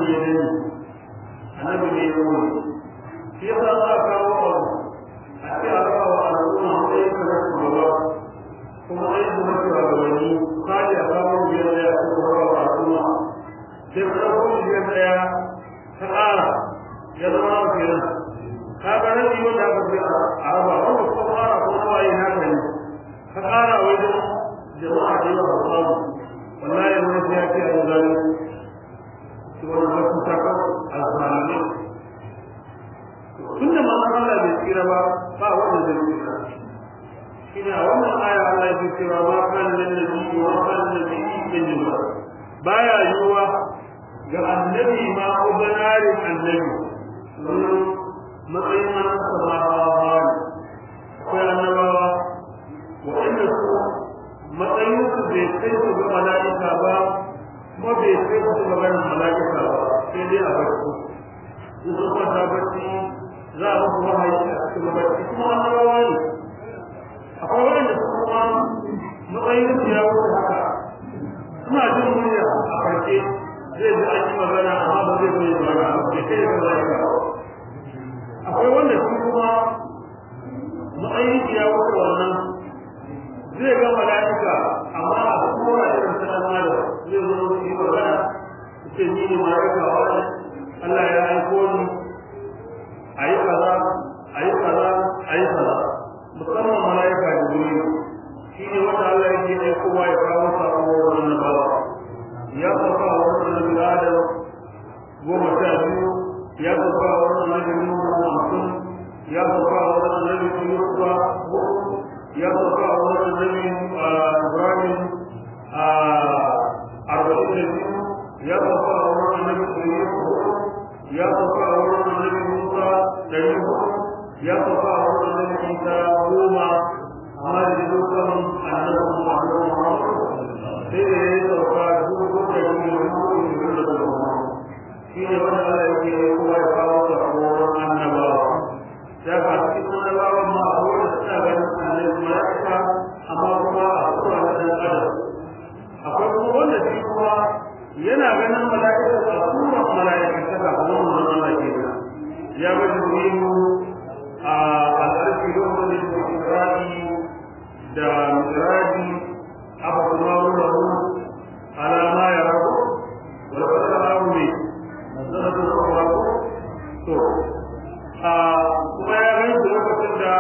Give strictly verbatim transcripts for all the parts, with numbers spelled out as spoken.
annabi ya dani annabi ne ya wuri shi yasa za a kawo abu a ce a rawa wa al'umma sai ka ga shugaba kuma ai da mutu a gabani kaji a kawo biyar da ya ce rawa wa al'umma sai ka kawo biyar da ya ta ƙara ya zama wa kenan ka ga rabi wanda aka ce a raba wanda kuma ƙara ko nawa yi haka ne ka ƙara wai da jama'a da yawa ba samu wallahi wani sai ya ce a yi zalunci shi wani wasu takar alfahari tunda manzon Allah bai tsira ba ba wanda zai tsira ina wannan aya Allah ya ce wa ma kana lin nabi wa kana lin nabi jinna baya yuwa ga annabi ma ubanari annabi matsayin nan sabawa ko annabawa wanda su matsayin su bai kai su ga malaika ba kuma bai kai su ga maganar malaika ba sai dai a barci su kuma ta barci za a musu wahayi a cikin barci kuma annabawa ne akwai wanda su kuma matsayin su ya wuce haka suna jin murya a farke zai ji an yi magana amma ba zai zo yi magana ba kai ga malaika akwai wanda su kuma matsayin su ya wuce wannan zai ga malaika amma a kowa irin sanar da zai zo yi magana ce ni ne malaika wani Allah ya aiko ni ayi kaza ayi kaza ayi kaza musamman malaika jibril shine wanda Allah yake ne kowa ya kawo sako wannan bawa ya sauka wannan nabi Adam goma sha biyu ya sauka wannan nabi Nuhu hamsin ya sauka wannan nabi Yusuf ya sauka wannan nabi Ibrahim arba'in da biyu ya sauka wannan nabi Yusuf ya sauka wannan nabi Musa dari hudu ya sauka wannan nabi Isa goma amma da dukkan annabi Muhammad sai da ya sauka dubu da dubu da dubu shi ne wanda Allah yake kowa ya kawo ta kowa annabawa ya ka cikin annabawa ma a wurin suna ganin annabi malaika amma kuma a kowa na dan adam akwai kuma wanda shi kuma yana ganin malaika a kuma malaika ta kuma wannan Allah ke ya ga jibrilu a al'arfi lokacin da Isra'i da Miraji aka kuma wurin alama ya rabu wala kada rabu ne nazaratu rabu to a kuma ya ga lokacin da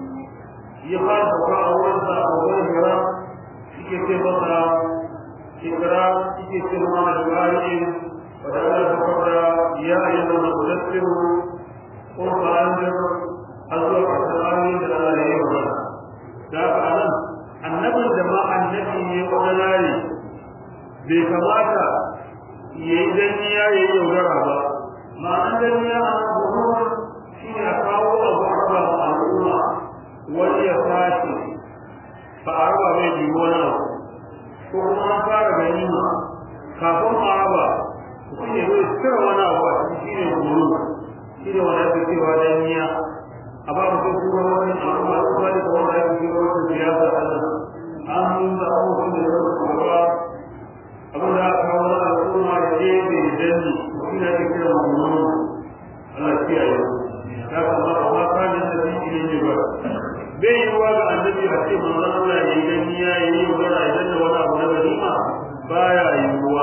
ya fara sauka a wurin sa a wurin hira shike ce masa ikra shike ce mana da bayi wadda Allah ta fara ya ayyana mudassiru ko fa'anjir azwa qur'ani da Allah ya yi wa da anan annabin da ma annabi ne wadalare bai kamata yayi danniya yayi yaudara ba ma'anar danniya a gurin shine a kawo abu arba al'umma wani ya fashi ba a raba mai biyu wani abu ko kuma an fara ganima kafin a raba shi ne zai cire wani abu a cikin shi ne guru shi ne wani ake cewa danniya a ba mutum kuma wani abu masu kwali da wanda ake cewa wata siyasa Allah an nuna abubuwan da zai kuma abin da aka kawo na al'umma da ke da danni shi ne ake kira guru Allah kiyaye ya kuma ba kanin da shi ne ba bai yi wa ga annabi a ce manzon Allah ya yi gani ya yi magana idan da wani abu na ganima baya yiwuwa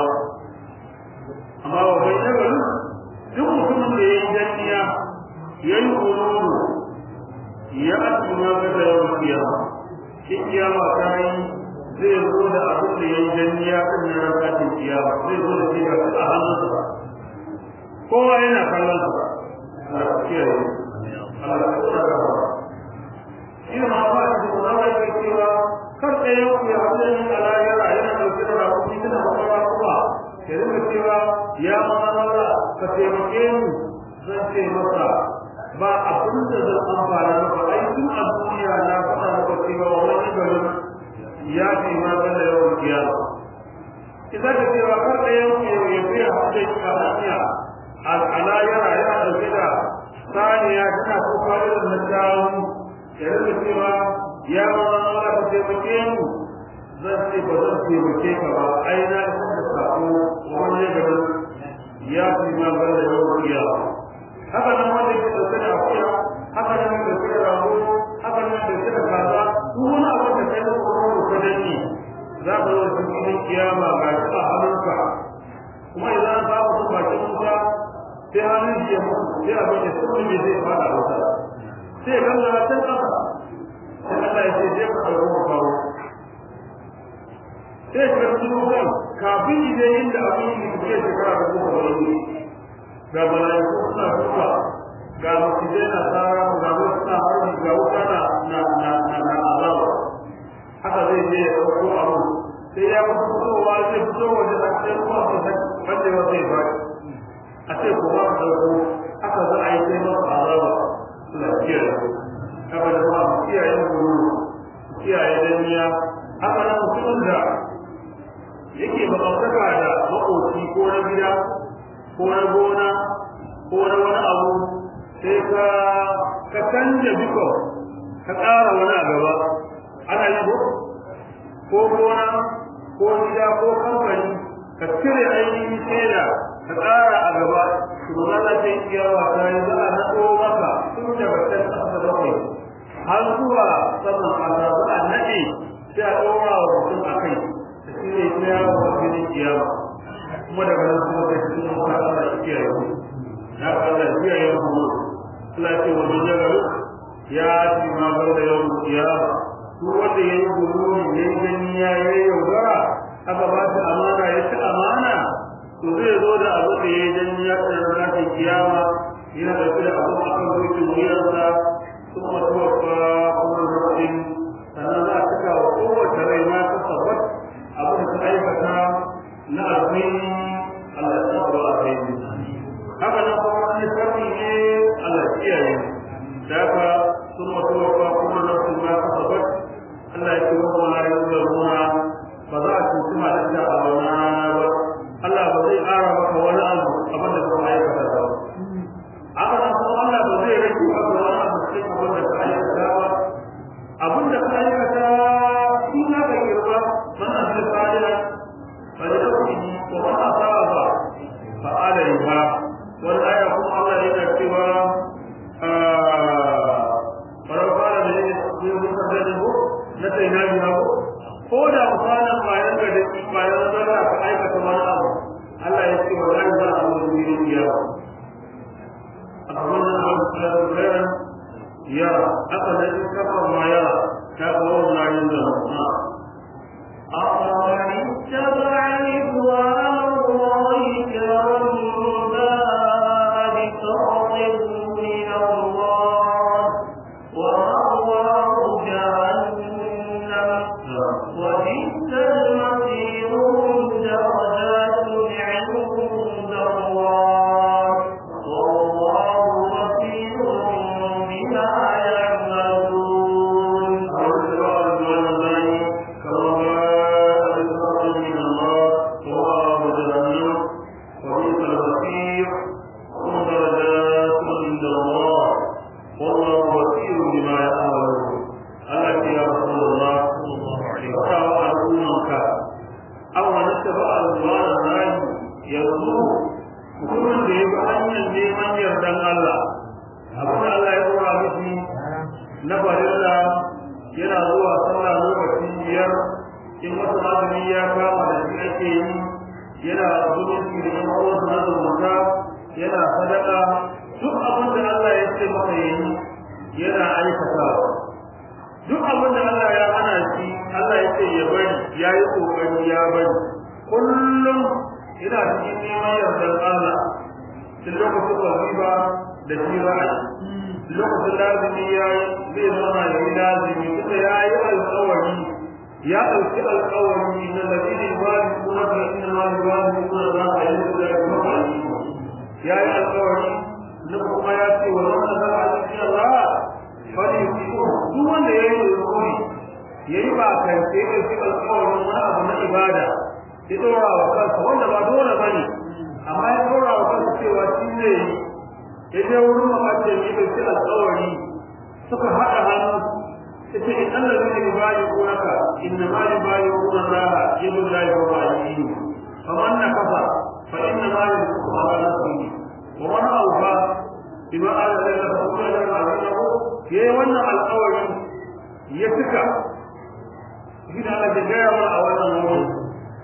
amma wa bai da gani duk mutumin da ya yi ganiya ya yi hululu ya asu ma ga da yawan kiyama shi kiyama ta yi zai zo da abin da ya yi ganiya kan na rakatin kiyama zai zo da shi ga a hannunsa ba kowa yana kallon sa a kiyaye Allah ya tsara ina ma ba shi da Allah ya cewa kar da yau ya hadani ala yara yana dauke da rafi da kuma kuma ya rinka cewa ya manala ka taimake mu zan ce masa ba abin da zan amfana maka ai tun a duniya na faɗa maka cewa wani garin ya fi ma ga da yawan kiyama idan ka cewa kar da yau ya fi hadani ka hanya ala yara yana dauke da saniya tana kuka irin na dawo ya rage cewa ya mana wala ka taimake mu zan ce ba zan taimake ka ba ai na isa da sako wani gaban ya fi filin kiyama ga shi a hannunka kuma idan an samu su bakin wuta sai hannun shi ya mutu sai abin da sun ne zai fada wuta sai ganga can ƙasa sai Allah ya ce je ka ɗauko ka kawo sai ka cikin wutan kafin shi dai inda abin yi ke shekara da kuka wani ga mala'iku suna duka ga masjidai na tsara ga wasu na harbi ga wuta na na na na na azaba haka zai je ya ɗauko abu sai ya kusa fitowa zai fito waje a cikin kuma su san wanda ya zai ba a ce kuma ka ɗauko haka za a yi sai masa azaba suna kiyaye haka da kuma kiyaye guru kiyaye danniya haka nan mutumin da yake makwabtaka da makoci ko na gida ko na gona ko na wani abu sai ka ka canja biko ka ƙara wani a gaba ana yi ko gona ko gida ko kamfani ka cire ainihin shaida ka ƙara a gaba to za ta ce iyawa ta yi za a naɗo maka tun daga can ƙasa bakwai har zuwa saman ƙasa za a naɗe sai a ɗora wa mutum a kai da shi ne ta yawo a filin kiyama kuma daga nan kuma kai cikin wata Allah ya kiyaye mu ya ka Allah ya kiyaye mu Allah ya ce wa man yagaru ya ci ma bar da yawon kiyama duk wanda ya yi gururi ya yi gani ya yi yaudara aka ba shi amana ya ci amana to zai zo da abu da ya yi gani ya ci da ranar kiyama yana da da abu a kan dokin wuyarsa kuma tuwafa kuma rufin sannan za a cika wa kowace rai ma ta sabbat abin da ta aikata na alfini Allah ya tsaro a kai haka nan kuma wani sarki ne Allah ya kiyaye da haka sun mutuwa kuma nafsin ma ta sabbat Allah ya ce wa la yuzlamuna ba za a cuci halitta a wannan rana ba Allah ba zai ƙara maka wani abu abin da kuma aikata ba haka nan kuma Allah ba zai rage maka wani abu cikin abin da ka aikata ba abin da ka aikata shi na ka girba mana da fa'ila ba da dauki ko ba a fara ba fa'ala ba wannan aya kuma Allah yana cewa na sai na biya ko da misalin bayan da dake bayan zarra ka aikata wani abu Allah ya ce wallahi za a zo ne biya amma nan ba su da khairan ya aka da kafa ma ya ta ko na yin da ma أَفَمَنِ اتَّبَعَ رِضْوَانَ اللَّهِ كَمَن بَاءَ بِسَخَطٍ مِّنَ اللَّهِ وَمَأْوَاهُ جَهَنَّمُ وَبِئْسَ الْمَصِيرُ درجات عند الله والله بصير بما يعملون yanzu mutumin da ya bi hanyar neman yardan Allah abin da Allah ya dora miki na farilla yana zuwa sallah lokacin biyar in wata azumi ya kama da shi ake yi yana zumunci da yan uwansa na zumunta yana sadaka duk abin da Allah ya ce maka yayi yana aikatawa duk abin da Allah ya hana shi Allah ya ce ya bari yayi kokari ya bari kullum ina cikin neman yardar Allah duk lokacin wazifa da jira'i lokacin lazimi yayi zai zama da lazimi kuma yayi alƙawari ya dauki alƙawari na ladina yuwafiquna bi inna ma yuwafiquna ma ayyuka yayi alƙawari na kuma ya ce wa man zara insha Allah fali duk wanda yayi alƙawari yayi ba kai sai da alƙawarin wani abu na ibada ya dora wa kansa wanda ba dole bane amma ya dora wa kansa cewa shi ne ya je wurin makasar ya dauki alƙawari suka haɗa hannu ita in Allah zai yi bayi ko haka inna ma yi bayi ko Allah yabu la yi bayi fa man nakafa fa inna ma yi ala nafsihi wa man awfa bima ala Allah fa kullu da azabu yayi wannan alƙawari ya tuka idan Allah ya gaya wa a wannan wuri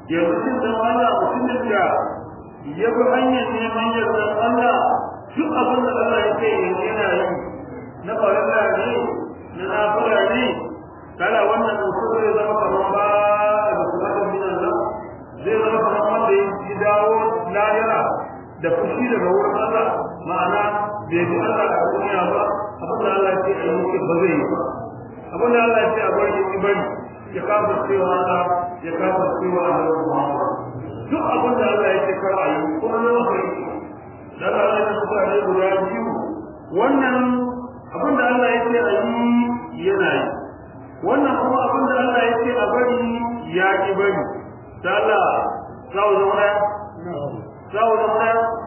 yanzu shin dan Allah mutumin da ya bi hanyar neman yardar Allah duk abin da Allah ya ce yana yi na farilla ne na nafila ne kala wannan mutum zai zama kamar ba da kuma da minan nan zai zama kamar wanda ya ji dawo lahira da fushi daga wurin Allah ma'ana bai bi Allah a duniya ba abin da Allah ya ce a yi ba zai yi ba abin da Allah ya ce a bari yi bari ya kafa cewa Allah ya kafa cewa Allah Muhammad duk abin da Allah ya ce kar a yi kuma ne wanda ya ce dan Allah ya ce ne guda biyu wannan abin da Allah ya ce a yi yana yi wannan kuma abin da Allah ya ce a bari ya ki bari da Allah zawo zauna zawo zauna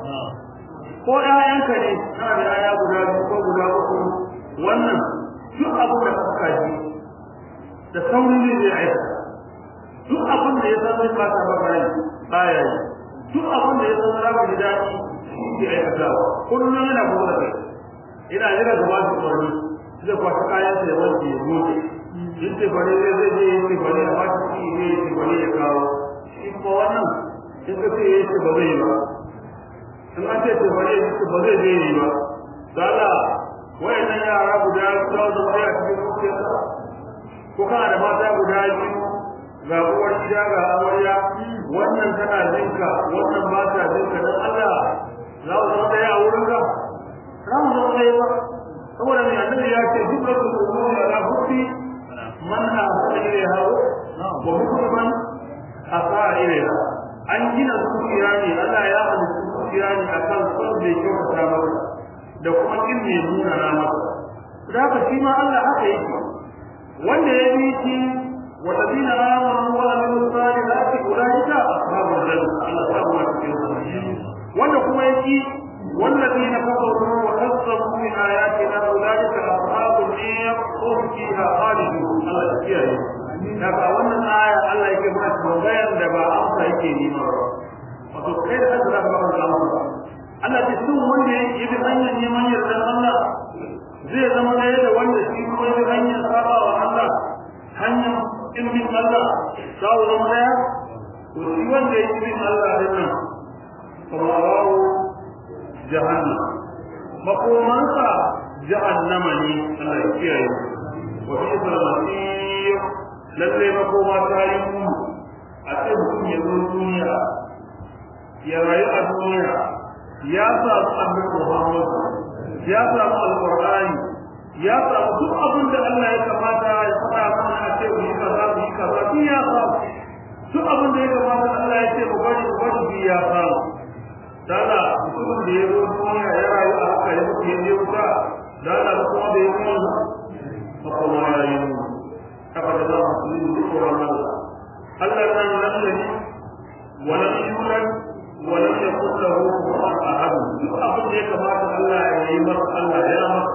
ko ƴaƴanka ne kana da ƴaƴa guda biyu ko guda uku wannan duk abin da ka ji da saurin ne zai aika duk abin da ya san zai fata maka rai baya yi duk abin da ya san za ka ji daɗi shi ke aikatawa kullum yana buɗe kai ina jira da wasu ƙwarni zai kwata kayan sa ya wanke ya goge in ce bane zai zai je ya ce bane a wata shi ne ya ce bane ya kawo shi kuma wannan in ka ce ya ce ba zai yi ba in an ce ce bane ya ce ba zai zai yi ba dala wayannan yara guda za su zama a cikin zuciyarsa ko kana da mata guda biyu ga uwar gida ga amarya wannan tana jinka wannan ba ta jinka dan Allah za su zama daya a wurin ka za mu zama daya ba saboda mai annabi ya ce duk rasul umuri ala hubbi man asara ilaiha wa hukman asara ilaiha an gina zuciya ne Allah ya halitta zuciya ne akan son da yake kyautata maka da kuma kin ne nuna na maka da haka shi ma Allah haka yake wanda ya bi shi والذين آمنوا وعملوا الصالحات أولئك أصحاب الجنة الله سبحانه وتعالى wanda kuma yake والذين كفروا وكذبوا بآياتنا أولئك أصحاب النار هم فيها خالدون الله يكفيه daga wannan aya Allah yake mana bayan da ba amsa yake nima ba wato kai da Allah ba ka amsa Allah ce duk wanda yake bi hanyar neman yardan Allah zai zama ɗaya da wanda shi kuma bi hanyar saba wa Allah hanyar ilmin Allah sai zama ɗaya to shi wanda yake bi Allah din nan kuma jahannam makomansa jahannama ne Allah ya kiyaye wa fi al-masir lalle makoma ta yi mu a ce mutum ya zo duniya ya rayu a duniya ya samu annabi Muhammad ya samu alqur'ani ya samu duk abin da Allah ya kamata ya faɗa mana a ce mu yi kaza mu yi kaza ya samu duk abin da ya kamata Allah ya ce mu bari mu bari ya samu dala mutumin da ya zo duniya ya rayu a haka ya mutu ya je wuta dala kuma da ya zo makoma ya yi mu haka da za mu yi duk tsoron Allah Allah nan nan ne walam yulad walam yakul lahu kufuwan ahad duk abin da ya kamata Allah ya yi masa Allah ya masa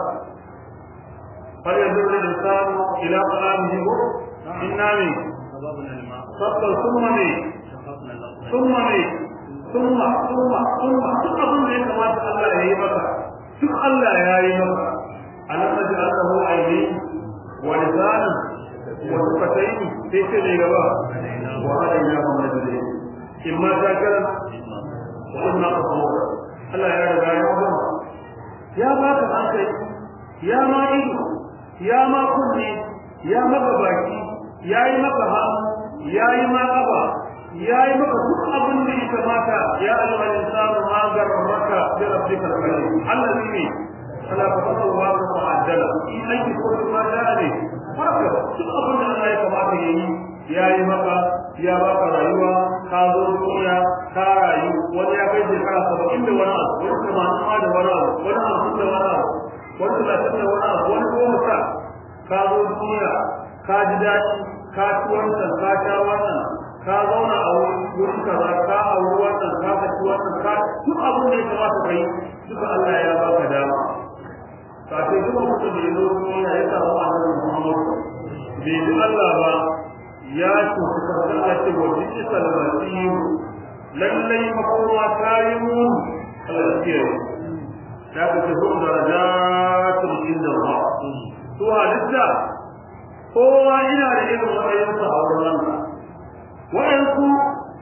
far yanzu da insanu ila qalamihi inna min sabba summa ne summa ne summa summa summa duk abin da ya kamata Allah ya yi maka duk Allah ya yi maka alam naj'alahu ayni wa lisanan wa shafatayn sai ce ne gaba wa hadayna hum najdayn imma shakara wa imma kafura Allah ya riga ya gama ya baka hankali ya ma ido ya ma kunne ya maka baki ya yi maka hannu ya yi ma ƙafa ya yi maka duk abin da ya kamata ya ayyuka insanu ma garraka bi rabbika al-karim allazi ne ala fatata wa ta'addala in aiki ko ma da ne haka duk abin da Allah ya kamata ya yi ya yi maka ya baka rayuwa ka zo duniya ka rayu wani ya kai shekara saba'in da wani abu wani tamanin ma da wani abu wani hamsin da wani abu wani talatin da wani abu wani goma sha ka zo duniya ka ji daɗi ka ci wannan ka sha wannan ka zauna a wurin kaza ka auri wannan ka ci wannan ka duk abin da ya kamata ka yi duka Allah ya baka dama ka ce duk mutum da ya zo duniya ya samu annabi Muhammad bai ji Allah ba ya ce ka Allah ce wa bi sallallahu lallai makoma ta yi mu Allah ya kiyaye ta ka ce hum darajatun inda Allah to halitta kowa ina da irin matsayinsa a wurin Allah wa'ansu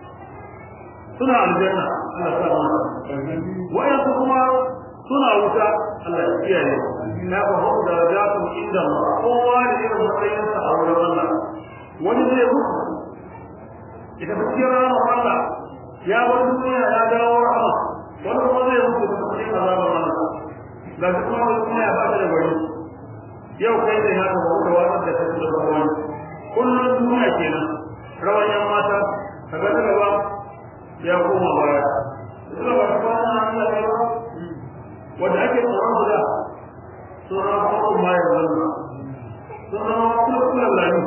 suna aljanna Allah ta mana wayansu kuma suna wuta Allah ya kiyaye na ba hu da jatu inda Allah kowa da irin matsayin sa a wurin Allah wani zai mutu idan kira Allah ya bar duniya ya dawo rahama wani kuma zai mutu da cikin azabar Allah da kuma duniya ba ta da bari yau kai ne haka ba da wani da take da kowa kullun duniya kenan rawayan mata kaga daga ba ya koma baya kuma ba ta Allah ya ba wanda ake tsoron su da tsoron kuma ma ya zama tsoron kuma kuma lani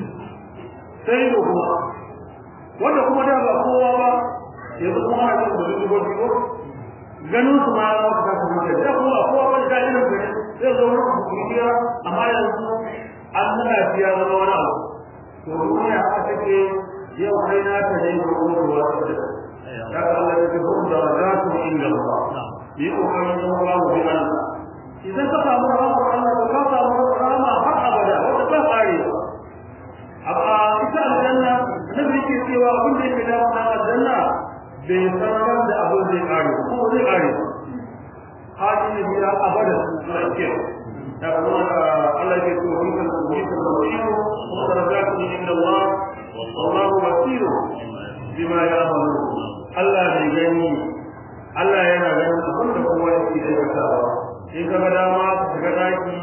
sai da kuma wanda kuma da ba kowa ba yanzu kuma a cikin da zuwa biyu ganin su ma ya ta kuma da kuma kowa ba da irin gani sai zo mu kuma amma yanzu an nuna shi ya zama wani abu to duniya aka take yau kai na ta ne ko kuma ruwa ta da Allah ya tabbata da rajatu inda Allah yi kokarin zama babu bi Allah idan ka samu rahmar Allah ka samu rahama har abada wanda ba kare amma ita aljanna nabi ke cewa abin da yake da aljanna bai sanar da abin da ya kare ko zai kare hadi ne biya abada sai da kuma Allah ke so in kan ku yi tawfiq wa darajatu inda Allah wallahu basir bima ya'malu Allah bai gani Allah yana ganin abin da kowa yake aikatawa in ka ga dama ka ga daki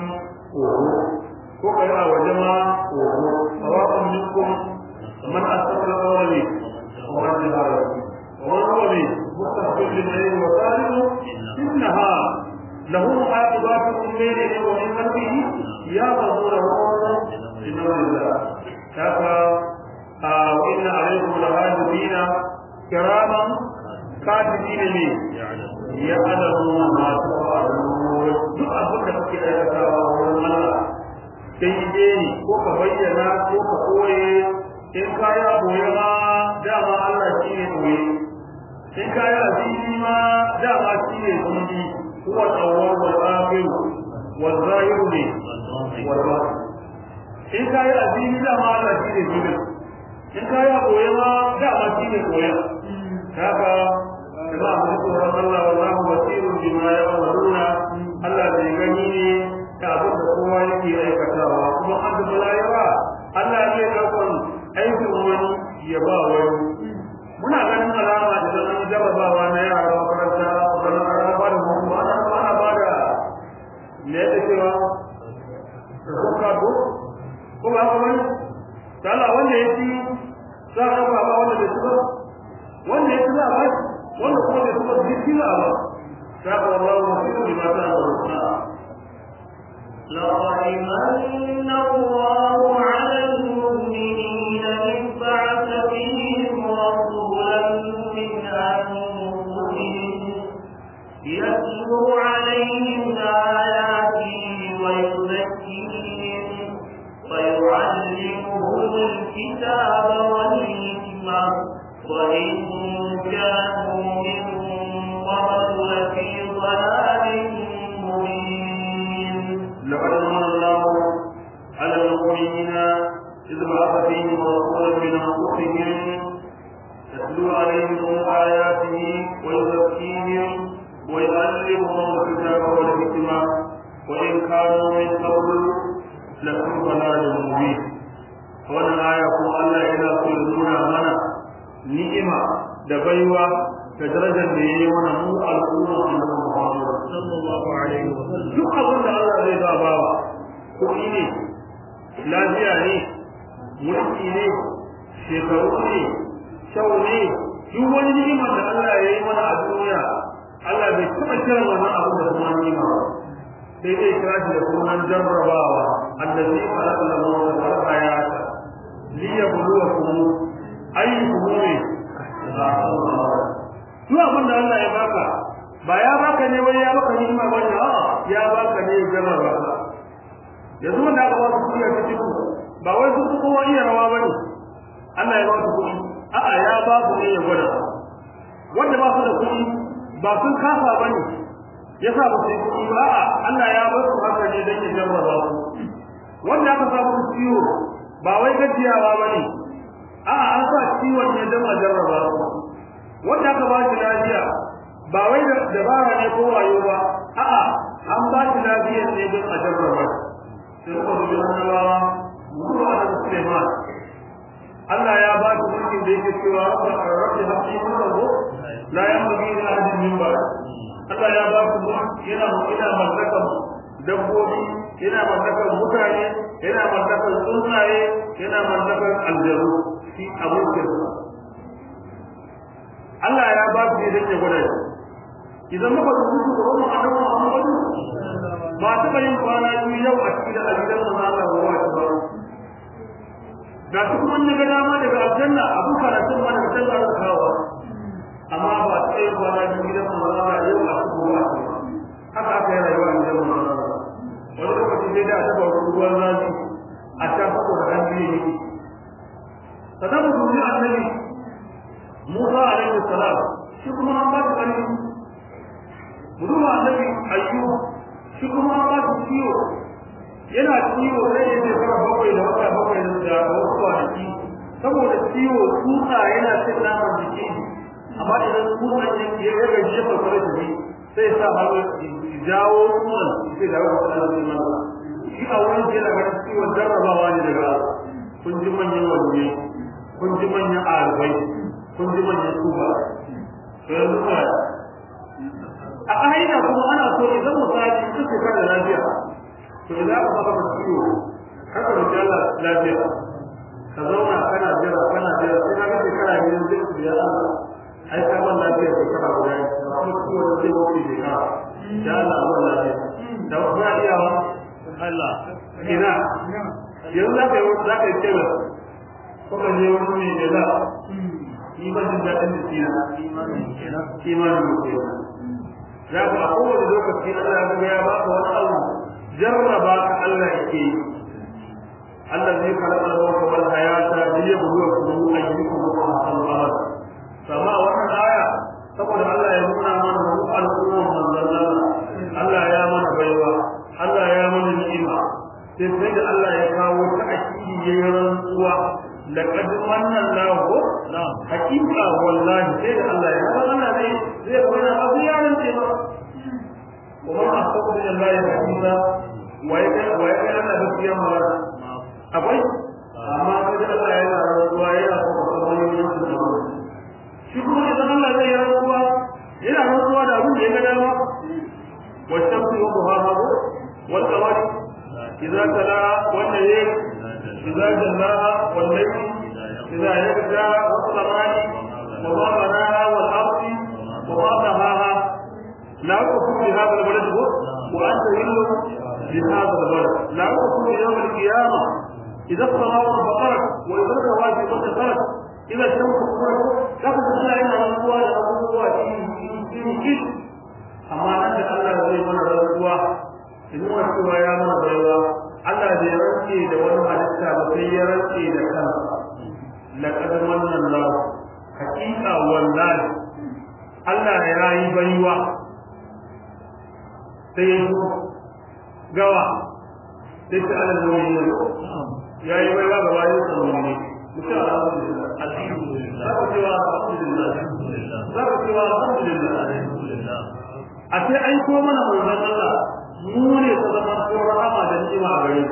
ko kai a waje ma sawa'un minkum man asfala qawli wa man jahara wa man huwa bi mustaqbil bil ilmi wa talib innaha lahu aqibatun min baynihi wa min khalfihi ya'buduhu inna lillahi kafa wa inna alaykum lahadina kiraman katibina ne ya adamu ma tafa'alun duk abin da kake aikatawa wurin Allah sai dai ko ka bayyana ko ka koye in ka yi aboye ma dama Allah shi ne koye in ka yi azimi ma dama shi ne zumbi huwa tsawon wal akhir wal zahir ne wal batin in ka yi azimi dama Allah shi ne zumbi in ka yi aboye ma dama shi ne koye haka Allah mu tsoron Allah wallahu basirun bima ya'maluna Allah bai gani ne da abin da kowa yake aikatawa kuma an da malaika Allah ne daukan aikin wani ya ba wani muna ganin alama da dan jarabawa na yara makaranta wannan araba da mu ana ana bada ne da cewa ko ko ko ba ba wani Allah wanda yake za ka ba ba wanda da shi wanda yake za ba wanda kuma da kuma jiki ba ba sai Allah ya yi bima ta Allah لقد من الله على المؤمنين إذ بعث فيهم رسولا من أنفسهم يتلو عليهم آياته ويزكيهم ويعلمهم الكتاب والحكمة وإن كانوا من قبل لفي ضلال مبين لقد من الله على المؤمنين إذ بعث فيهم رسولا من أنفسهم يتلو عليهم آياته ويزكيهم ويعلمهم الكتاب والحكمة وإن كانوا من قبل لفي ضلال مبين wannan aya ko Allah yana so ya nuna mana ni'ima da baiwa da darajar da yayi mana mu al'umma Annabi Muhammad sallallahu alaihi wasallam duk abin da Allah zai ba bawa kuɗi ne lafiya ne mulki ne shekaru ne shau ne duk wani ni'ima da Allah yayi mana a duniya Allah bai taɓa kiran wannan abin da kuma ni'ima ba sai dai kira shi da sunan jarrabawa allazi khalaqa al-mawta wal hayata liyabluwakum ayyukum duk abin da Allah ya baka ba ya baka ne wai ya baka ni'ima ba ne a'a ya baka ne jarraba ka yanzu wanda aka wasu kuɗi a cikin ba wai su kowa iya rawa ba ne Allah ya ba su kuɗi a'a ya ba su ne ya gwada wanda ba su da kuɗi ba sun kafa ba ne ya sa ba su yi kuɗi ba a'a Allah ya ba su haka ne don ya jarraba su wanda aka samu ciwo ba wai gajiyawa ba ne a'a an sa ciwon ne don a jarraba su wanda aka ba shi lafiya ba wai da dabara ne ko wayo ba a'a an ba shi lafiya ne don a jarraba sai ko da annabawa ruwa da Sulaiman Allah ya ba shi mulkin da yake cewa rabbi habli mulku la yanbaghi li ahadin min ba'd Allah ya ba shi mulki yana ina mallakar dabbobi yana mallakar mutane yana mallakar tsuntsaye yana mallakar aljaru shi abokin Allah ya ba shi da yake gwada shi idan muka rubuta da wannan annabi Muhammadu ba ta bayin kwana biyu yau a cikin aljanna na Allah wa ta da kuma ne ga dama daga aljanna abu karatun ma da tsalla da kawo amma ba ta bayin kwana biyu gidan Allah yau a cikin haka aka yi rayuwa a gidan Allah wani lokaci sai da ta bawo ruwan zafi a ta fako da hanji ne sanan mu ne annabi Musa alaihi salam shi kuma an ba ta kalmi ruwa annabi ayyub shi kuma ba su ciwo yana ciwo sai ya ce fara bakwai da wata bakwai da wasu kwanaki saboda ciwo tsutsa yana cin naman jiki amma idan tsutsa ya ya gaji ya farfara da shi sai sa hannu jawo tsutsan sai da wata alamun nan shi a wurin yana ganin ciwon jarrabawa ne daga kun ji manyan waliyai kun ji manyan arabai kun ji manyan tuba to yanzu kawai a ƙa'ida kuma ana so idan misali suka kada lafiya to idan aka maka da ciwo haka roƙi Allah lafiya ka zauna kana jira kana jira sai ka ga shekara biyu zai ku ya Allah ai ka ban lafiya shekara guda kuma ciwo da zai wuce shekara ya Allah ban lafiya da ba iya wa Allah ina yanzu za ka yi za ka yi kewa ko ka je wani mai da za imanin daɗin da kina imanin mutum za ka a kowane lokaci Allah ya ga ya ba ka wani abu jarraba ka Allah yake Allah zai khalaqa al-mauta wal hayata liyabluwakum ayyukum ahsanu amala sama wannan aya saboda Allah ya nuna mana mu al'umma manzon Allah ya mana baiwa Allah ya mana ni'ima sai sai da Allah ya kawo ta akidi yayin rantsuwa laqad manna Allahu hakika wallahi sai da Allah ya Allah zai zai koyar abu yaran ce ba kuma a saboda Allah ya hakika waye kai waye kai Allah da kiyan mala akwai amma sai da Allah ya rantsuwa yana kuma kamar yin shi shi kuma idan Allah zai rantsuwa yana rantsuwa da abin da ya ga dama wa shamsu wa duhaha wal qamari idza tala wal layl idza jallaha wal layl idza yabda wa samani wa ma banaha wal ardi wa ma dahaha la uqsimu bi hadha al balad wa anta hillu bi hadha al balad la uqsimu bi yawm al qiyamah idza as-samawati fatarat wa idza al-kawakib intasarat idza ash-shamsu kuwirat laqad sa'ina al-aqwa wa al-aqwa fi amma nan da Allah zai mana rantsuwa in mun cewa ya mana baiwa Allah zai rantse da wani halitta ba sai ya rantse da kansa laqad manna Allah hakika wallahi Allah ya yi baiwa sai ya zo gawa sai ta Allah ne ya yi baiwa ga bayan sa ne mutum alhamdulillah alhamdulillah cewa alhamdulillah zaka cewa alhamdulillah a sai ai ko mana manzon Allah mu ne ta zama ko rahama da ni'ima a gare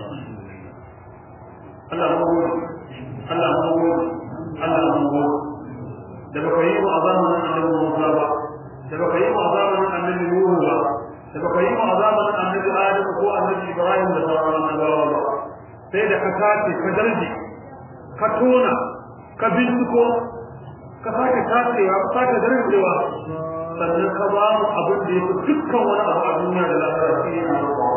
Allah mu Allah mu Allah mu da baka yi mu azaman annabi Musa ba da baka yi mu azaman annabi Nuhu ba da baka yi mu azaman annabi Adam ko annabi Ibrahim da sauran annabawa ba sai da ka tace ka darje ka tona ka binciko ka sake tacewa ka sake darjewa sannan ka ba mu abin da yake dukkan wani abu a duniya da lafiya shi ne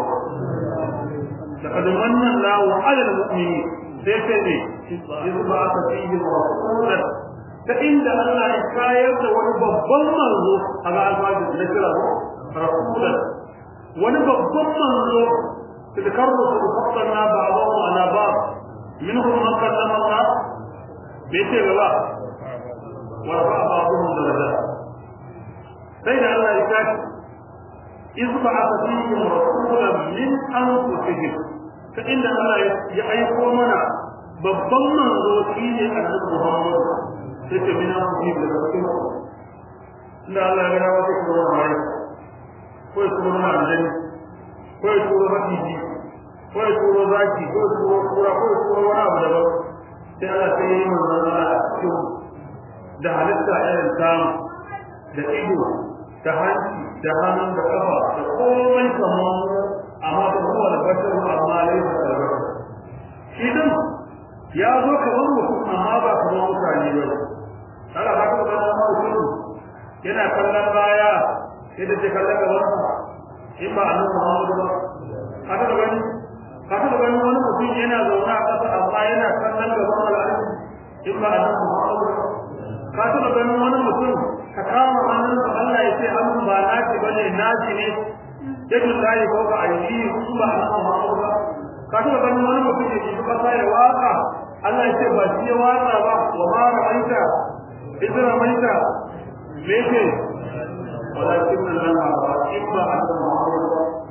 da kada wannan lahu ala almu'mini sai sai ne yusba aka fihi rasulan ta inda Allah ya kayar da wani babban manzo a ga alfaji da kira rasulan wani babban manzo tilkarru su fassarna ba'dahu ala ba'd minhum man kallama Allah bai ce gaba wa rafa'a ba'dhum darajat sai da Allah ya kace izba asatihim rasulan min anfusihim ta inda Allah ya aiko mana babban manzo shine Annabi Muhammad sai ce mina ku ji da cikin inda Allah ya ga wata kuma mai ko kuma na aljanna ko kuma maciji ko kuma zaki ko kuma kura ko kuma wani abu daban sai Allah sai yi manzon Allah cikin da halitta irin tamu da ido da hanci da hannu da kafa da komai kamar amma da kuma da bashar amma laifin da bashar shi din ya zo kamar mutum amma ba kamar mutane ba Allah ba ka ba mutum yana kallon baya sai da kallon gaban in ba annabi Muhammad ba haka da gani haka da gani wani mutum yana zauna a ƙasa amma yana kallon gaban Allah in ba annabi Muhammad ba haka da gani wani mutum ka kama hannun Allah ya ce hannun ba naci bane naci ne yadda zai ko ba ayi su ba annabi Muhammad ba haka da gani wani mutum ya ji kasa ya waka Allah ya ce ba shi ya waka ba wa ma ra'aita idra maita leke walakin Allah ba ibba annabi Muhammad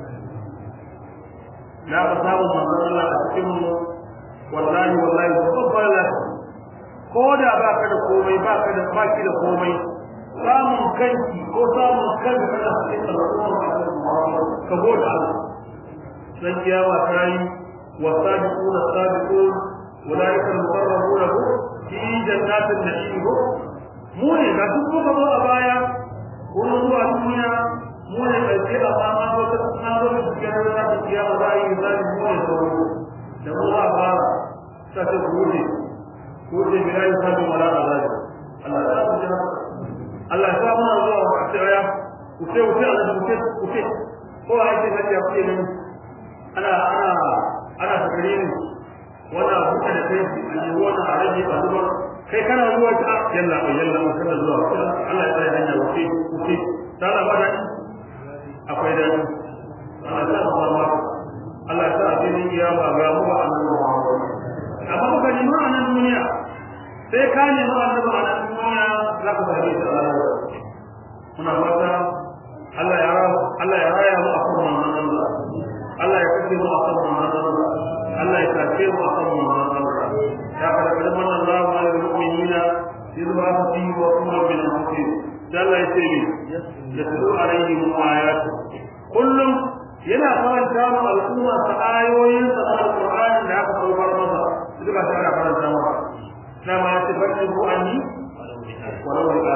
la asabu manzala a cikin mu wallahi wallahi tabbala ko da baka da komai baka da baki da komai samun kanki ko samun kanka da cikin Allah ka gode Allah dan kiyawa kai wasabiquna sabiqun ulaika al-muqarrabuna fi jannatin na'im mu ne ga duk kuma ba a baya wurin zuwa duniya mu ne ƙarshe a fama ko ta kuma zo da cikin rana da kiyama za a yi zai mu ne sauro da mu za a fara ta ce gode gode bila yi sabi mala a zai Allah ya ku jira Allah ya sa muna zuwa a tsaya ku ce ku ce Allah ku ce ku ce ko a yake hajji a kuɗe ne ana ana ana takari ne wannan buka da kai a yi wannan a rage a zubar kai kana zuwa ta yalla ba yalla ba kana zuwa Allah ya tsaya hanya wuce wuce tana ba da akwai da Allah ya sa ba Allah ya sa dinin kiyama ga mu ba annabi amma ba ni ma anan duniya sai ka ne ma annabi anan duniya za ka fahimci Allah muna fata Allah ya ra Allah ya raya mu akan manzon Allah Allah ya kace mu akan manzon Allah Allah ya kace mu akan manzon Allah ya kada kada manzon Allah wa al-mu'minina idza fi wa umma bil mu'min dalla yace ni yatlu alaihim ayat kullum yana karanta mu al'umma ta ayoyin sa al-Qur'ani da aka saukar masa duka ta ana karanta masa na ma ta bani ku anni walau da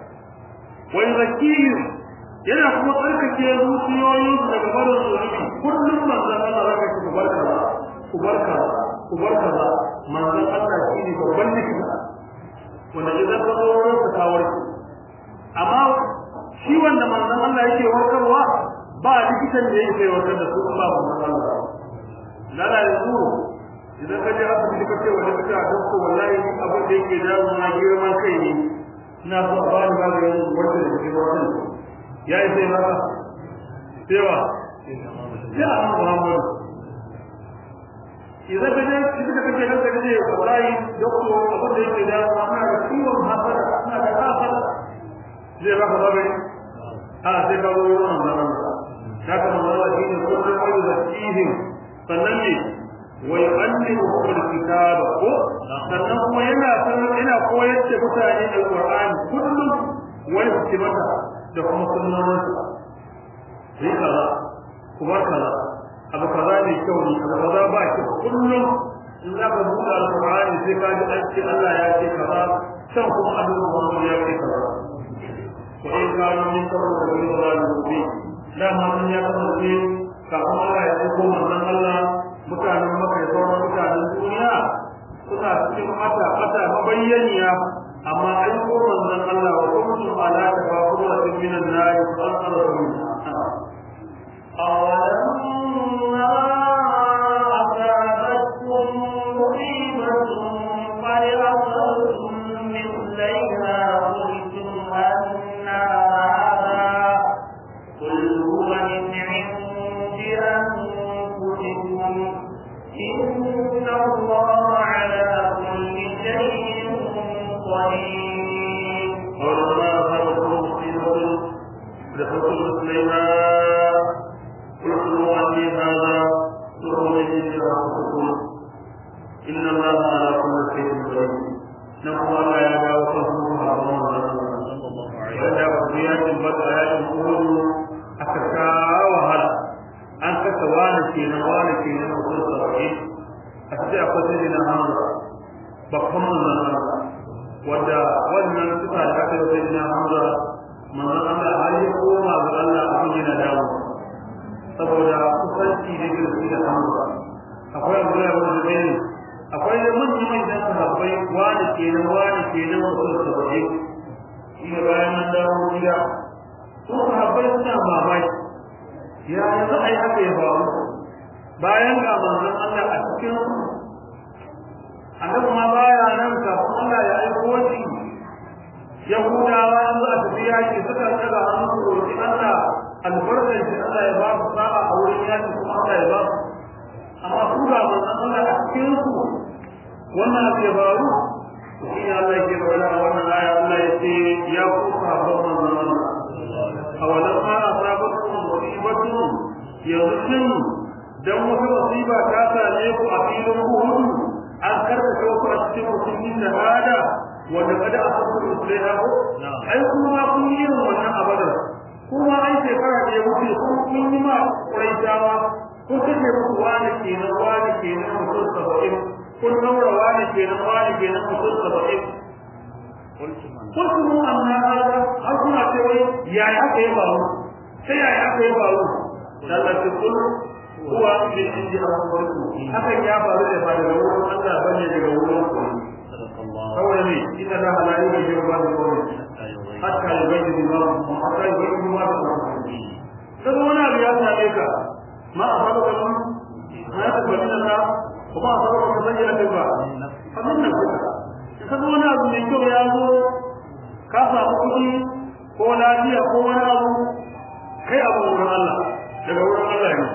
wa zakiyyu yana kuma tsarkake zuciyoyin daga barin zulubi kullum manzon Allah zaka ci barka ku barka ku barka manzon Allah shine babban likita wanda idan ka zo wurin ka tawar amma shi wanda manzon Allah yake warkarwa ba likitan da yake warkar da su ba manzon Allah lala yanzu idan ka je asibiti ka ce wa likita dokto wallahi abin da yake dawo na girman kai ne ina so a bani maganin warkar da shi wannan yayi sai ba cewa ya Muhammad idan ka je idan ka je ka je wallahi dokto abin da yake dawo na ciwon hasara na da hasara zai baka magani a sai ka zo wannan zaman ka ka Allah shine kullum wani zakihim sannan ne wa yu'allimuhum al-kitab ko sannan kuma yana sanar yana koyar da mutane al-Qur'ani kullum wani hikimata da kuma sunnonin sa sai kaza kuma kaza abu kaza ne kyau ne abu kaza ba kyau kullum in za ka buɗe al-Qur'ani sai ka ji an ce Allah ya ce kaza san kuma Allah Muhammad ya ce kaza وإن كانوا من قبل ففي ضلال مبين لا من يقول كما لا يقول من الله مكان مكة يصور مكان الدنيا suna cikin mata mata mabayyaniya amma ai ko manzon Allah wa kuntum ala tafaquratin minan nar fa anqadhum awalamma asabatkum musibatun qad asabtum mithlaiha qultum anna qul huwa min 'indi anfusikum inna Allaha 'ala kulli shay'in qadir. ولما أصابتكم مصيبة لقلتم مثليها قلتم عني هذا قل من عند أنفسكم إن الله على كل شيء قدير نقول يا داوود babban manzon Allah wanda wannan sifa da aka yi sai na Hamza manzon Allah har ya koma ga Allah a cikin yana dawo saboda kusanci da girki da Hamza akwai Abdullah ibn Zubair akwai manyan manyan sahabbai wani kenan wani kenan wasu sahabbai shi bayan nan dawo gida su sahabbai suna mamaki ya yanzu ai haka ya faru bayan ga manzon Allah a cikin annabi ma baya nan kafin Allah ya aiko shi Yahudawa yanzu a tafiya ke suka daga hannu roƙi Allah albarkar shi Allah ya ba su sa'a a wurin yaki kuma Allah ya ba su amma su ga manzon Allah a cikin su wannan abu ya faru shi ne Allah yake faɗa a wannan aya Allah ya ce ya ku sahabban manzon Allah awalan ma asabakum musibatun yanzu shin dan wata musiba ta same ku a filin Uhud an karkace ku a cikin musulmin shahada wanda kada a sabu musulmai ko ai kuma kun yi wannan abada kuma ai shekara da ya wuce kun yi ma Quraishawa kun kace muku wani kenan wani kenan mutum saba'in kun daura wani kenan wani kenan mutum saba'in kuntum anna hada har kuna ce wai yaya aka yi baro sai yaya aka yi baro Allah ta kullu huwa min indi rabbikum hakan ya faru da daga wurin Allah bane daga wurin ku kawai ne ina da halaye da jirba da kawai hatta ya bai da ba hatta ya bai da ba sai wani abu ya same ka ma a faru da mun ma ta bari da kuma a faru da sajjada da ba abin nan sai wani abu mai kyau ya zo ka samu kuɗi ko lafiya ko wani abu kai abu wurin Allah daga wurin Allah ne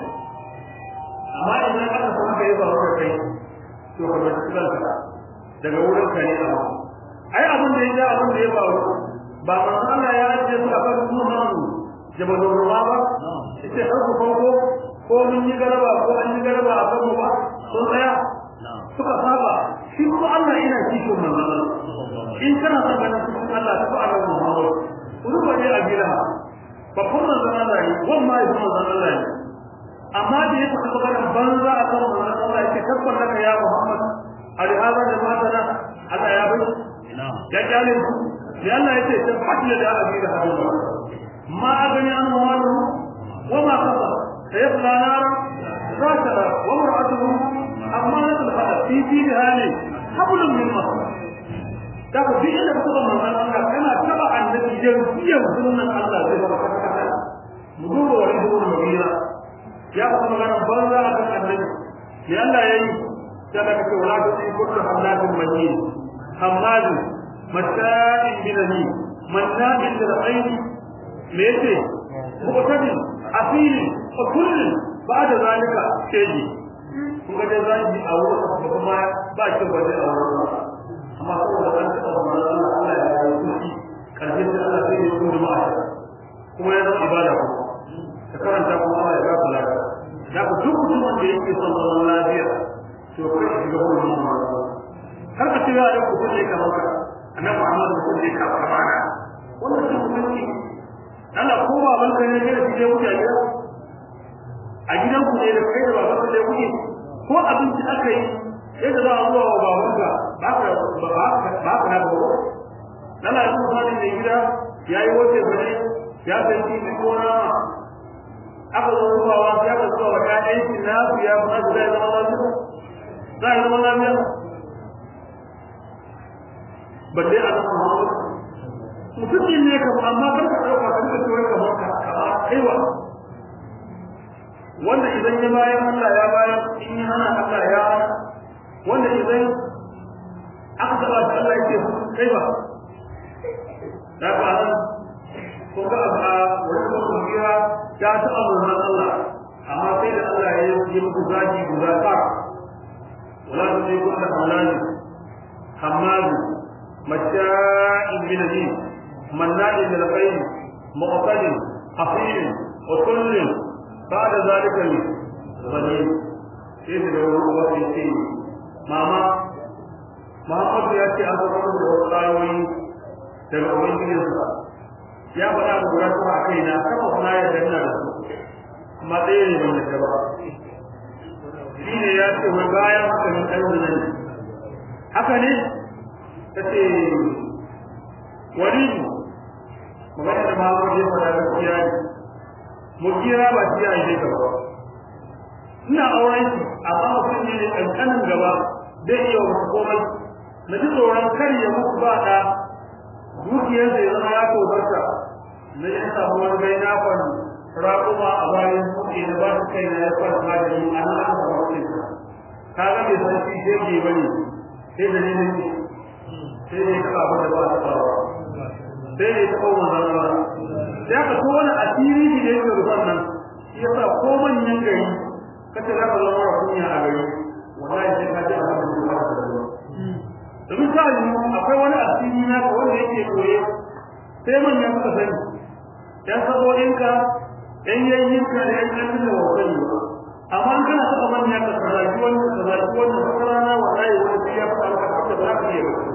amma idan aka san kai ba wurin kai to ka bar shi kanka daga wurin kai ne abu ai abin da ya abin da ya faru ba manzo Allah ya ce su akan sunan jabalur ruwa ba sai har ku farko ko mun yi garaba ko an yi garaba a kan mu ba sun tsaya suka saba shi kuma Allah yana kishin manzo Allah in kana son ganin cikin Allah ta fara Muhammad ruba ne a bila babban manzon Allah ne wannan ya zama manzon Allah ne amma da yake kuma ganin banza a kan manzon Allah yake tabbata ka ya Muhammad ali hada da madana Allah ya bai ya jale ya Allah yake tabbata da abin da hadu ma agani an mawalu wa ma kafa sayasla nara zakara wa mar'atuhu amanatul hada fi fi hali hablum min masar da ku bi da kuma manzon Allah kana taba annabi da biyan sunan Allah zai baka kaka mu duba wani duba mabira ya kuma magana banza a kan annabi ne Allah yayi da ka ce wala ta yi kullu hamlatin mahin hamad mata'in binani mata'in da aini me yace mu'tadin afili wa kullu ba'da zalika keji kuma da zai a wurin kuma ba shi ba da wurin amma saboda an taɓa manzon Allah Allah ya yi kushi karshe da Allah sai ya tsoro ma kuma ya zama ibada ko ka karanta kuma Allah ya baka lafiya da ku duk mutumin da yake son zaman lafiya to kai ka shiga wurin manzon kar ka tsaya da ku sai ka maka annabi Muhammad ko sai ka kamana wannan shi mutunci Allah ko baban ka ne da shi wuce a gida a gidan ku ne da kai da baban ka ne kuke ko abinci aka yi sai da za a zuwa wa babanka ba ka ba ka na bawo lalla yanzu fadin da gida yayi wace bane ya san shi ne ko na aka zo zuwa wa ya ka zuwa wa ɗayan shi na su ya fara da zama lafiya za a zama lafiya balle a zama Muhammad mutum ne kamar amma kar ka ɗauka ka duka cewa kamar ka kaiwa wanda idan ya bayan Allah ya bayan in ya hana Allah ya hana wanda idan aka taba da Allah yake kai ba da ba ko ga ba wani ko kira ya ta amana Allah amma sai da Allah ya yi muku zaki guda ta wala ne ko da Allah hamad masha'in bin nabi manna'in lil khayr mu'tadin afil wa kullin بعد ذلك الغنيم كيف يقول الله في mama Muhammad ya ce an zama da wasayoyi daga ubangijinsa ya faɗa da guda kuma a kaina kama kuna ya danna da su amma ɗaya ne ban yadda ba shi ne ya ce wai bayan haka min ɗan zunan haka ne kace wani magana da babu ya fara gaskiya ne mu kira ba shi ya yi gaba ina auren shi amma mutum ne kankanin gaba zai iya wasu komai na ji tsoron kar ya muku ba da dukiyar da ya zama ya tobarta na yin samu wani gai na kwan raƙuma a bayan kuɗi na ba su kai na ya kwan magani a nan aka samu kuɗi ka ga bai san shi shege ba ne sai da ne ne sai ne ta abu da ba ta faruwa sai ne ta kawo manzan ba sai aka so wani asiri ne da yake rufan nan shi yasa ko manyan gari kace za ka zama mara kunya a gari wallahi sai ka ji abin da ba ta faruwa domin ta yi akwai wani asiri na ka wanda yake koye sai manyan suka sani yan sabo'inka yan yayyinka da yan ƙarfin da wasan yi amma an kana taɓa manya ka sarrafi wani ka sarrafi wani wata rana wallahi wani sai ya fara ka da za ka iya ba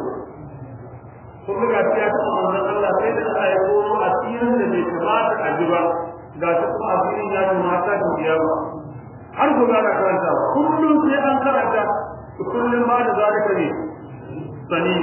kun ga gaskiya ta manzon Allah sai da Allah ya koro asirin da bai kamata a ji ba ga ta kuma asirin ya ji mata da biya ba har ku ga karanta kullum sai an karanta kullum ba da zalika ne sani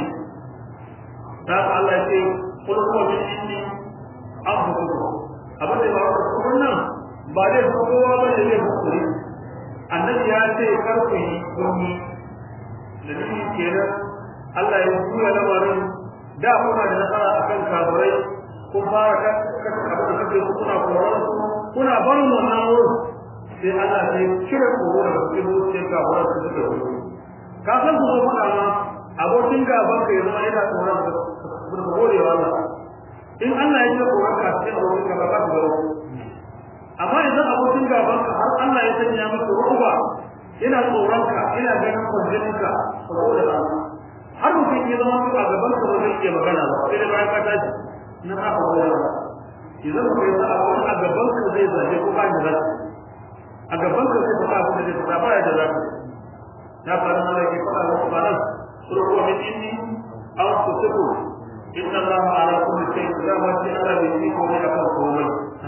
ta Allah ya ce kul huwa min indi abudu abin da ba ku wannan ba dai kowa ba ne zai hukuri annabi ya ce kar ku yi kunni da shi kenan Allah ya tura lamarin da kuna da nasara akan kafirai kun fara ka abin da kake kuna koran kuna barin wannan wurin sai Allah ya cire tsoro daga cikin zuciyar kafirai su suka yi ka san ku zo faɗa ma abokin gaban ka ya zama yana tsoron da godewa Allah in Allah ya ce tsoron ka sai abokin ka ba ka garo amma idan abokin gaban ka har Allah ya sanya maka ruba ina tsoron ka ina ganin kwanjin ka saboda Allah har mutum ya zama a gaban ka ba zai iya magana ba sai da bayan ka tashi na ka ba wala idan ka yi sa'a wani a gaban ka zai zaje ko ba da a gaban ka sai ba abin da zai fada ba ya da zaka ya fara Allah ke fara wa subhanahu surku min inni aw tusiku inna Allah ala kulli shay'in qadir wa ta'ala bi kulli akan komai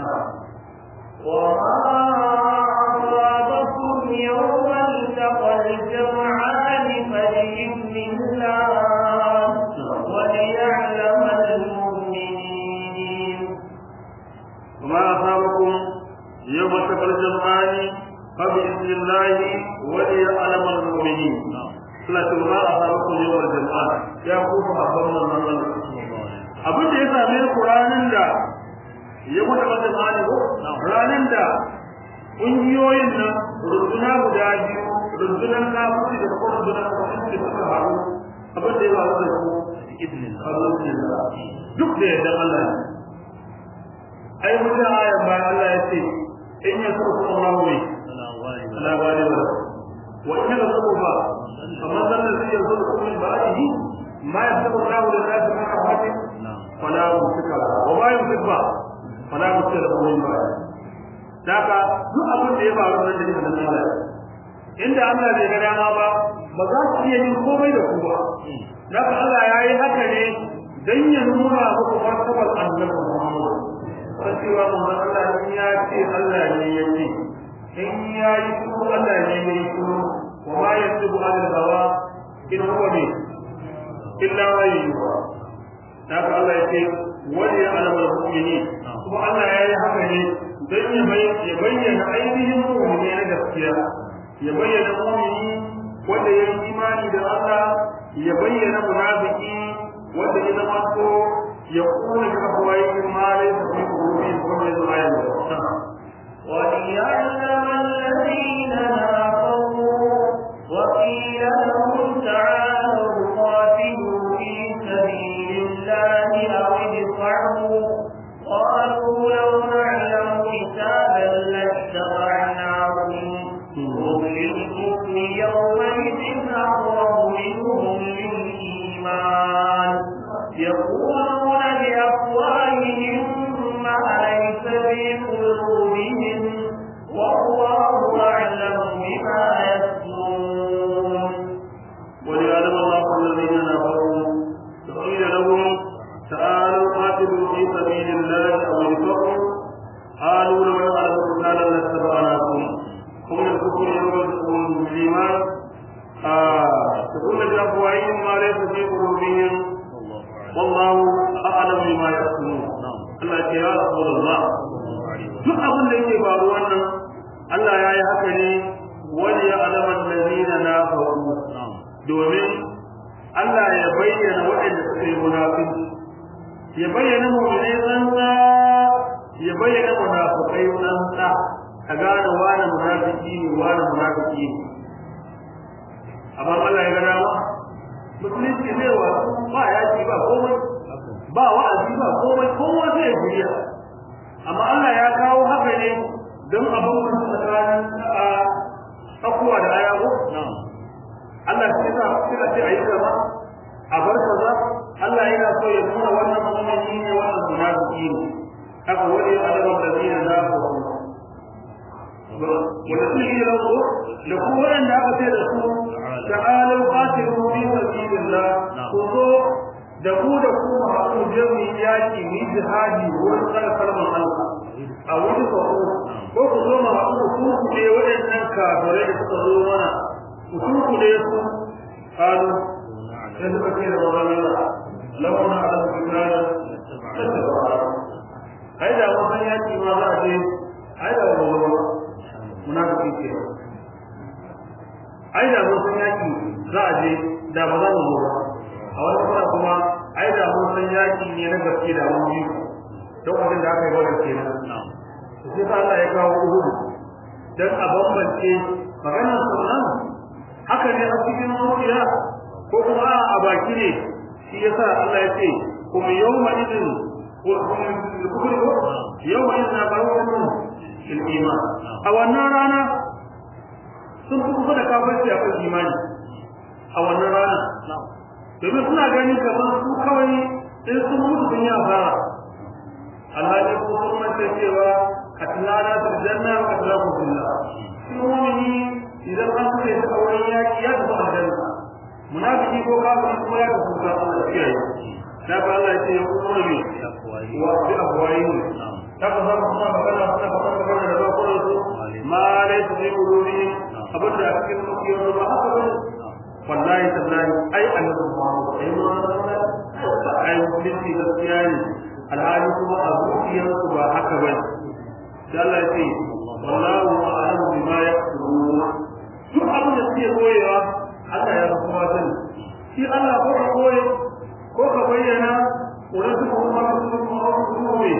وما أصابكم يوم التقى الجمعان فبإذن الله وليعلم المؤمنين وما أصابكم يوم التقى الجمعان فبإذن الله وليعلم المؤمنين لكن ما أصابكم يوم الجمعان يا خوف أصابنا من الله abin da ya same ku ranar da ya mutu da zamani ko ranan da kungiyoyin nan runduna guda biyu rundunar kafiri da kuma rundunar kafiri da suka haɗu abin da ya faru da su idnin Allah duk da yadda Allah ai mutum ayan ba Allah ya ce in ya so kuma Allah ne ala wali wa wa in ya so ba amma dan da zai zo da kuma ba'dihi ma yasbu Allah da nasu min rahmatin fala yusika wa ma yusika fala mutum da kuma ba daga duk abin da ya faru nan da nan Allah inda Allah bai ga dama ba ba za su iya yin komai da ku ba daga Allah yayi haka ne dan ya nuna muku martabar annabi Muhammad sai cewa manzon Allah in ya ce Allah ne ya ce in ya yi ku Allah ne ya yi ku wa ma yasibu al-hawa in huwa ne illa wayyu daga Allah ya ce wali alamul mu'minin kuma Allah ya yi haka ne don ya bayyana ainihin mu'mini na gaskiya ya bayyana mu'mini wanda ya yi imani da Allah ya bayyana munafiki wanda ya zama to ya kuma da kawai imani da kuma ruhi kuma ya zama ya وَلِيَعْلَمَ الَّذِينَ نَافَقُوا وَقِيلَ لَهُمْ تَعَالَوْا قَاتِلُوا فِي سَبِيلِ اللَّهِ أَوِ ادْفَعُوا قالوا لو نعلم قتالا لاتبعناكم هم للكفر يومئذ أقرب منهم للإيمان يقولون بأفواههم ما ليس في قلوبهم والله أعلم بما يكتمون وليعلم الله الذين نافقوا وقيل لهم تعالوا قاتلوا في سبيل الله أو ادفعوا قالوا لو نعلم قتالا لاتبعناكم هم الكفر يوم الإيمان تقول بأفواههم wallahu a'lam bima yasnun Allah ya ya rasulullah duk abin da yake faru wannan Allah ya yi haka ne wani ya alama allazina nafaqu domin Allah ya bayyana waɗanda suka yi munafiki ya bayyana mu'minai tsantsa ya bayyana munafikai tsantsa ka gane wani munafiki ne wani munafiki ne amma Allah ya ga dama musulunci zai wa ba yaki ba komai ba wa'azi ba komai kowa zai jiriya amma Allah ya kawo haka ne don abin da tsakanin a tsakuwa da ayago Allah ya sa suka ce ayi kaza a bar kaza Allah yana so ya nuna wannan mu'mini ne wannan munafiki ne haka wani alaman da zai da ku wanda su yi rawo da kuma wanda aka ce da su ta'alu qatilu fi sabilillah ku zo da ku da ku haɗu je mu yaki mu jihadi wurin tsara kalmar Allah a wani ko ko ku zo mu haɗu ku ku ne waɗannan kafirai da suka zo mana ku ku ne su qalu sai suka ce da Allah law na ala bikara ai da wannan yaki ma za a je ai da wannan munafiki ce ai da wannan yaki za a je da ba za mu zo ba a wani kuma kuma ai da wannan yaki ne na gaske da mun yi lokacin da aka yi wannan kenan sai sa Allah ya kawo uhud dan a bambance maganar sunan haka ne a cikin zuciya ko kuma a baki ne shi yasa Allah ya ce kuma yawma idin kufri yawma idin barawun fil iman a wannan rana sun kuka da kafirci a kan imani a wannan rana domin suna gani kamar su kawai in sun mutu sun yi asara alhali ko sun manta cewa katilana fil janna wa katilaku fillah shi mu'mini idan an ce da auren yaki ya tafi aljanna munafiki ko kafiri kuma ya tafi ga Allah ya kiyaye da ba Allah ya ce ya kuma ne wa bi afwayin ta ka zama kuma magana ta ka zama magana da ba ko su ma laysa fi qulubihim abada cikin zuciyar ba haka ba wallahi tallahi ai annabi Muhammad ai ma ai mutunci gaskiya ne alhali kuma a zuciyar su ba haka ba sai Allah ya ce wallahu a'lamu bima yaqulun duk abin da suke koyewa Allah ya kuma sani shi Allah ko ka koye ko ka bayyana wurin su kuma su kuma ne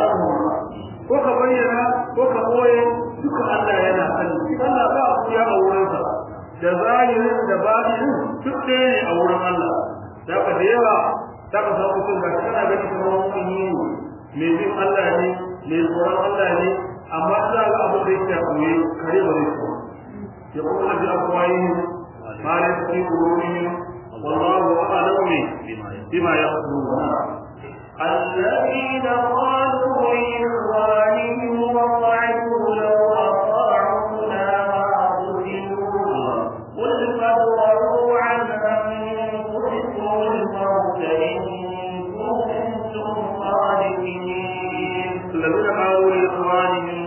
ko ka bayyana ko ka koye duka Allah yana sani shi Allah ba ku ya auren sa da zahirin da batinin duk ɗaya ne a wurin Allah da ka da yawa da ka samu mutum da kana gani kamar mu'mini ne mai bin Allah ne mai tsoron Allah ne amma za ga abin da yake koye kare ba zai so يقول بأفواههم ما ليس في قلوبهم والله أعلم بما يقولون الذين قالوا لإخوانهم وقعدوا لو أطاعونا ما قتلوا قل فادرءوا عن أنفسكم الموت إن كنتم صادقين الذين قالوا لإخوانهم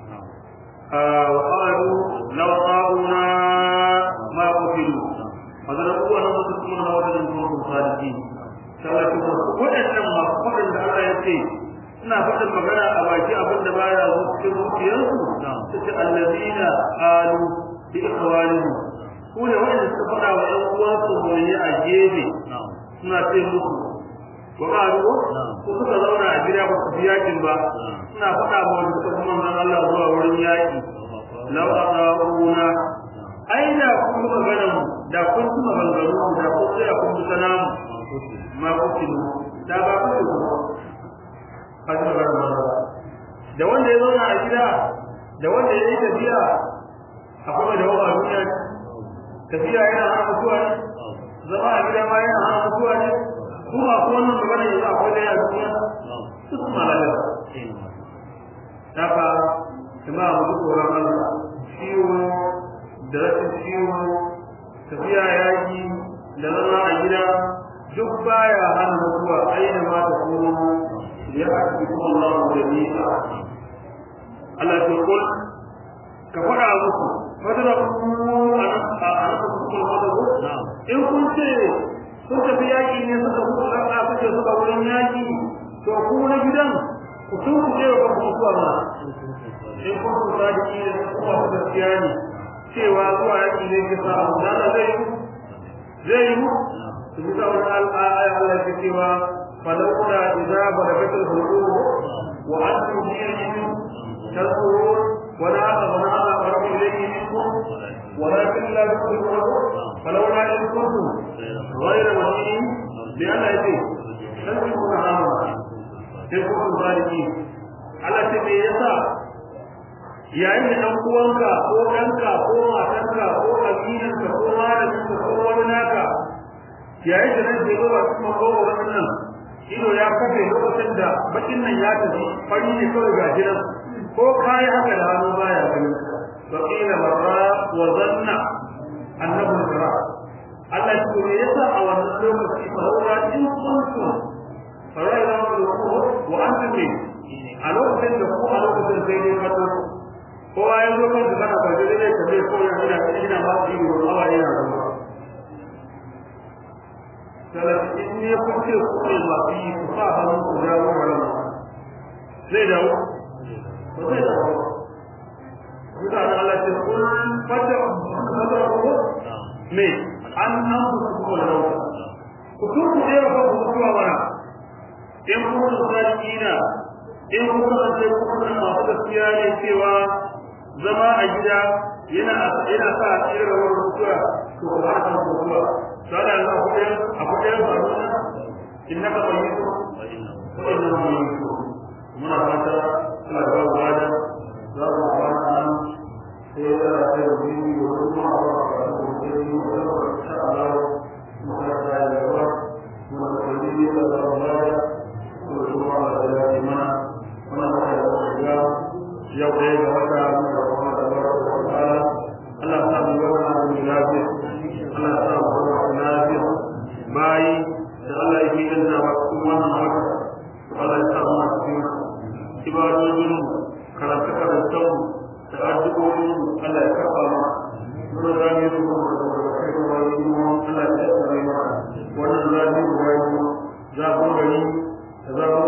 وقالوا لو طاعونا ما قتلوا فضربوا أن نصدقون موتا إن كنتم صادقين waɗannan masu faɗin da Allah ya ce suna faɗin magana a baki abin da baya zo cikin zuciyarsu su ce allazina qalu bi ikhwanihim su ne waɗanda suka faɗa wa ɗan uwansu ne a gefe suna ce musu ko ba ruwa ko suka zauna a gida ba su bi yakin ba suna faɗa wa wanda suka kuma manzon Allah zuwa wurin yaki law aqauna aina kun magana da kun kuma maganganu da kun sai kun bi sanamu ma kuke da ba ku da kuma da wanda ya zauna a gida da wanda ya yi tafiya akwai da wani duniya tafiya yana hana mutuwa ne zama a gida ma yana hana mutuwa ne kuma ko wannan magana yanzu akwai da ya duniya su kuma lafiya dafa kuma mu duk tsoron Allah ciwo da rashin ciwo tafiya yaki da zama a gida duk baya hana mutuwa aina ma ta kuma ya aka kuma Allah da nisa Allah ya ce ka fara muku fadara ku a a ku kuma fadara in kun ce sun tafi yaki ne suka mutu a kuke su gidan ku tun ku je ga mutuwa ma in kun ku da ki da kuma ku gaskiya ne cewa zuwa yaki ne ke sa abu da zai yi zai yi su bi da wannan ayat Allah ke cewa falawla idza balagatul hulqum wa antum fihi tadhkurun wa la tadhununa qarab ilayhi minkum ولكن لا تدركون فلولا إن كنتم غير مدينين لأن يدين تنسكون عامة تنسكون ذلكين على سبيل يسا yayin da dan uwanka ko danka ko matanka ko kabilanka ko malaminka ko wani naka yayin da nan zai gaba kuma gogo wannan ido ya kafe lokacin da bakin nan ya tafi fari ne kawai ga jiran ko kai haka da hannu baya gani وقيل مرة وظن أنه الفراق الله يقول يسا أو النسلوك فهو إن كنتم فرأي لهم الوقوف وأنتم منه ألوك تنجحوا ألوك تنسيني فتر هو يقول لك أنا فجل إليك بيقول هنا هنا ما فيه والله هنا قالت إني كنت أقول ما فيه فصاحا تجاوه على الله زيدوا وزيدوا mutane Allah ce kun fata fata ko me an nan ku ko da rawa ku ku je ba ku zuwa bara in ku sadina in ku ce ku kun ma da gaskiya ne cewa zama a gida yana yana sa irin rawar mutuwa to ba ta mutuwa sai Allah ku ya aku ya ba innaka bayyitu wa innahu bayyitu muna fata Allah ba wada za mu fara sai da sai da yi kuma Allah ya rubuce ni da insha Allah mu fara da yawa mu da yi da Allah ya ko kuma da ya mana wannan da ya yau da ga wata mu da kuma da Allah Allah ya samu wannan mu lafiya Allah ya samu wannan lafiya bai da Allah ya yi da wannan wata Allah ya samu cikin ibadodin karatu karatu da addu'o'in Allah ya karba mu mun zame su da kai kuma Allah ya tsare mu wannan zabi ruwayo za ku gani da za ku